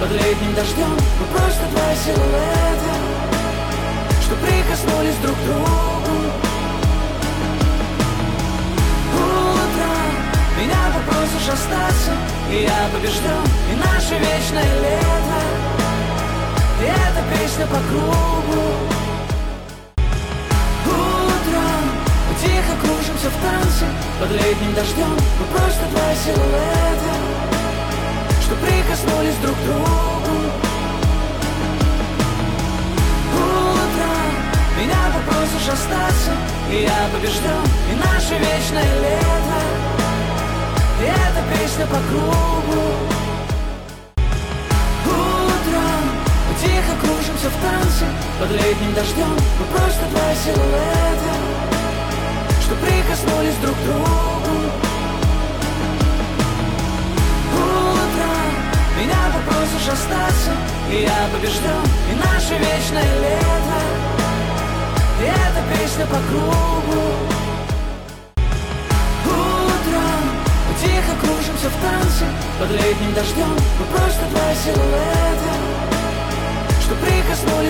под летним дождем. Мы просто два силуэта, что прикоснулись друг к другу. Утром меня попросишь остаться, и я побежден, и наше вечное лето, и эта песня по кругу. Утром мы тихо кружимся в танце, под летним дождем. Мы просто два силуэта, что прикоснулись друг к другу. Утром меня попросишь остаться, и я побежден, и наше вечное лето, и эта песня по кругу. Утром мы тихо кружимся в танце, под летним дождем. Мы просто два силуэта, что прикоснулись друг к другу. Утром меня попросишь остаться, и я побежден, и наше вечное лето, и эта песня по кругу. Утром мы тихо кружимся в танце, под летним дождем. Мы просто два силуэта, что прикоснулись